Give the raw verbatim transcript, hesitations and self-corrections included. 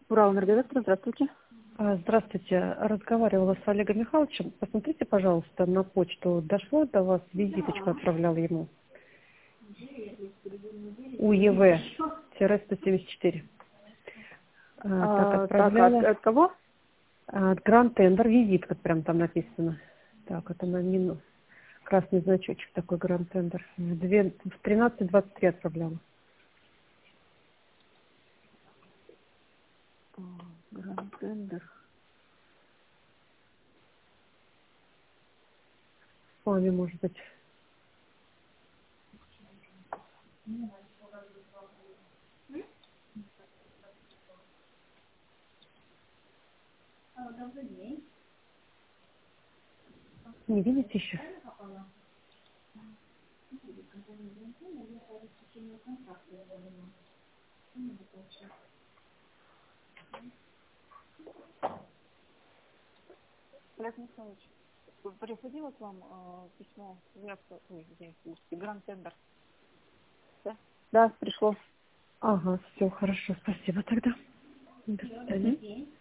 Уралэнергоэлектро, здравствуйте. А, Здравствуйте. Разговаривала с Олегом Михайловичем. Посмотрите, пожалуйста, на почту. Дошло до вас, визиточку отправляла ему. УЕВ сто семьдесят четыре. А, так, А, так, отправляла. от, от кого? А, От Гранд Тендер, визитка прям там написано. Так, это на минус. Красный значочек такой Гранд Тендер. Две- В тринадцать двадцать три отправляла. Гранд Тендер. С вами, может быть. Не видите еще? Олег Михайлович, приходило к вам э, письмо, заявка, ой, извините, Гранд Тендер? Да? Да, пришло. Ага, все, хорошо, спасибо тогда. До свидания. Мгм.